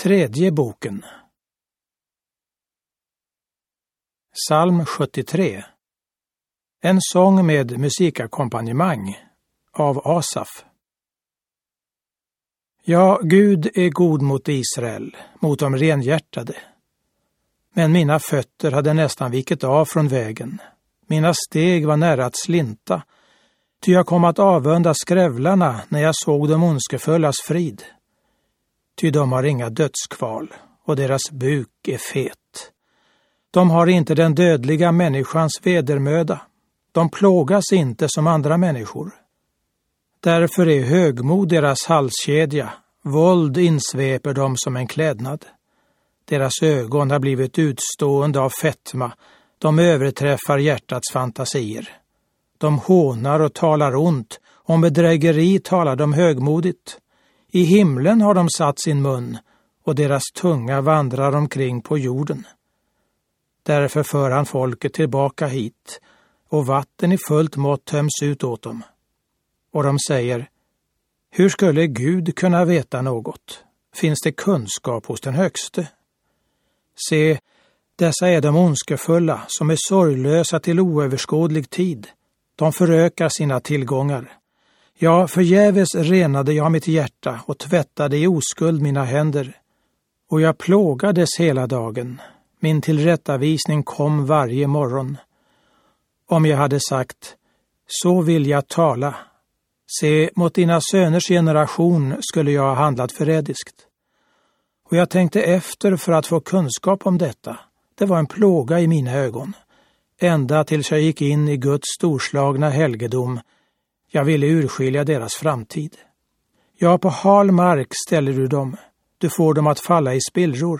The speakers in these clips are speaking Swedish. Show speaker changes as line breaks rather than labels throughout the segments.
Tredje boken. Psalm 73. En sång med musikalkompanjemang av Asaf. Ja, Gud är god mot Israel, mot de renhjärtade. Men mina fötter hade nästan vikit av från vägen. Mina steg var nära att slinta, ty jag kom att avvända skrävlarna när jag såg de ondskefullas frid. Ty de har inga dödskval, och deras buk är fet. De har inte den dödliga människans vedermöda. De plågas inte som andra människor. Därför är högmod deras halskedja, våld insveper dem som en klädnad. Deras ögon har blivit utstående av fetma, de överträffar hjärtats fantasier. De hånar och talar ont, om bedrägeri talar de högmodigt. I himlen har de satt sin mun, och deras tunga vandrar omkring på jorden. Därför för han folket tillbaka hit, och vatten i fullt mått töms ut åt dem. Och de säger, hur skulle Gud kunna veta något? Finns det kunskap hos den högste? Se, dessa är de ondskefulla, som är sorglösa till oöverskådlig tid. De förökar sina tillgångar. Ja, förgäves renade jag mitt hjärta och tvättade i oskuld mina händer. Och jag plågades hela dagen. Min tillrättavisning kom varje morgon. Om jag hade sagt, så vill jag tala. Se, mot dina söners generation skulle jag ha handlat förrädiskt. Och jag tänkte efter för att få kunskap om detta. Det var en plåga i mina ögon. Ända tills jag gick in i Guds storslagna helgedom. Jag ville urskilja deras framtid. Ja, på hal mark ställer du dem. Du får dem att falla i spillror.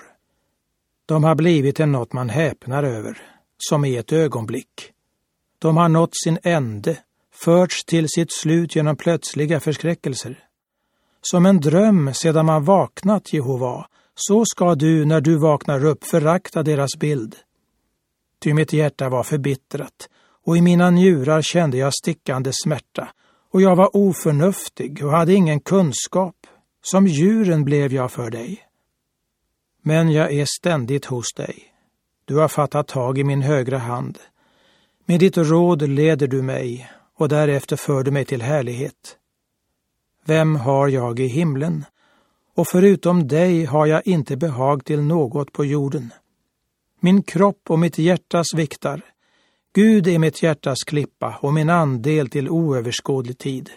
De har blivit en något man häpnar över, som i ett ögonblick. De har nått sin ände, förts till sitt slut genom plötsliga förskräckelser. Som en dröm sedan man vaknat, Jehova, så ska du när du vaknar upp förakta deras bild. Ty mitt hjärta var förbittrat, och i mina njurar kände jag stickande smärta, och jag var oförnuftig och hade ingen kunskap. Som djuren blev jag för dig. Men jag är ständigt hos dig. Du har fattat tag i min högra hand. Med ditt råd leder du mig, och därefter för du mig till härlighet. Vem har jag i himlen? Och förutom dig har jag inte behag till något på jorden. Min kropp och mitt hjärta sviktar. Gud är mitt hjärtas klippa och min andel till oöverskådlig tid.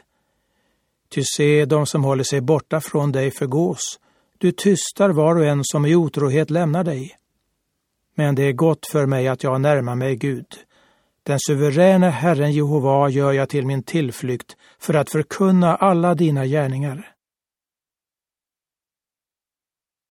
Ty se, de som håller sig borta från dig förgås. Du tystar var och en som i otrohet lämnar dig. Men det är gott för mig att jag närmar mig Gud. Den suveräna Herren Jehova gör jag till min tillflykt för att förkunna alla dina gärningar.